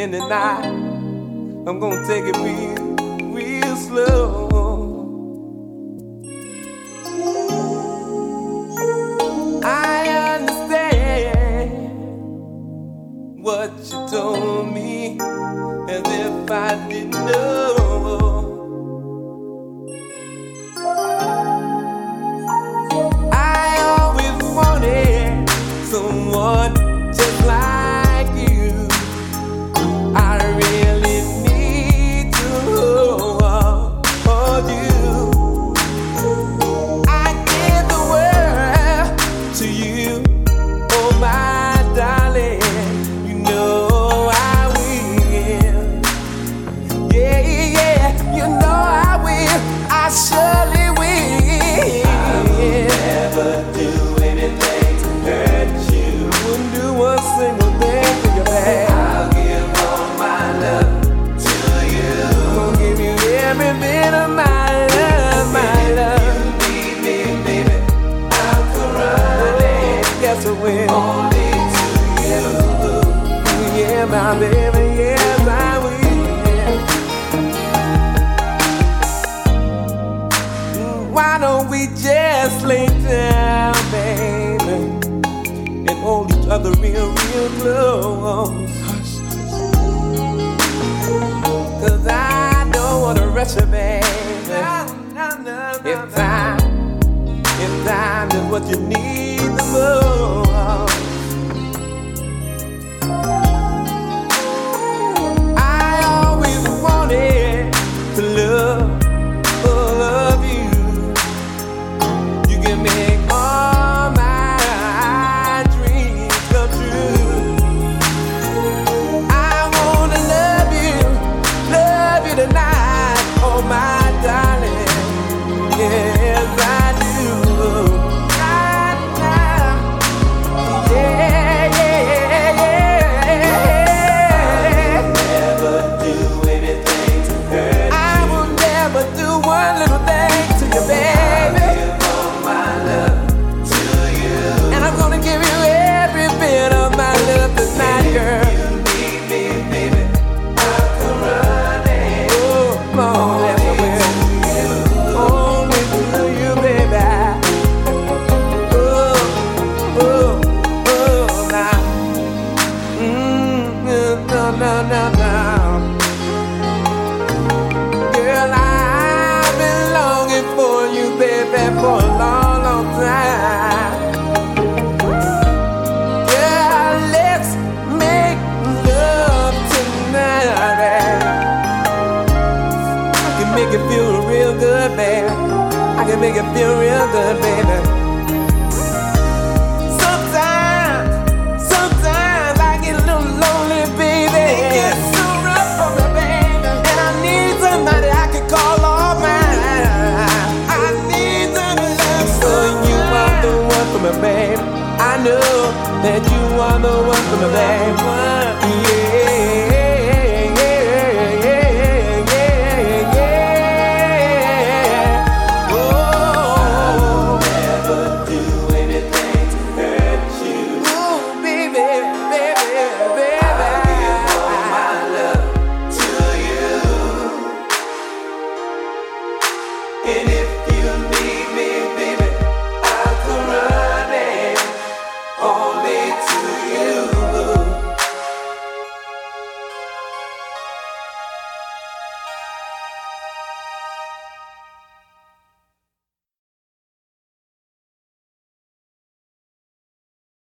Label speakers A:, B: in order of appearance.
A: in the night. I'm gonna take it real slow. I understand what you told me, as if I didn't know. I always wanted someone just like you. I really need to hold you. I give the world to you, oh my darling. You know I will. Yeah, yeah, you know I will. I surely will. I'll never do anything to hurt you. Wouldn't do one single thing for your back. I'll give all my love to you. I'm gonna give you every bit of my love, my love. If you need me, baby, I'll come running. Yes, I will. Only to you. Yeah, my baby, yes, I will. Why don't we just lay down, baby, and hold each other real close? 'Cause I don't wanna rush you, baby. If time is what you need the most. I always wanted to love you. You can make all my dreams come true. I wanna love you tonight, oh my darling. Yes, I do. Right now. Yeah, yeah, yeah. I'll never do anything to hurt you. I will never do one little thing to you, baby. I'll give all my love to you. And I'm gonna give you every bit of my love tonight, girl. If you need me, baby, I'll come running. Oh, come on, yes, I will. Only to you, baby. Oh, now. No. Girl, I've been longing for you, baby, for a long time. Girl, let's make love tonight. I can make it feel real good, baby. I can make it feel real good, baby. Sometimes I get a little lonely, baby. It gets so rough for me, baby. And I need somebody I can call all mine. I need some love, so you are the one for me, babe. I know that you are the one for me, babe.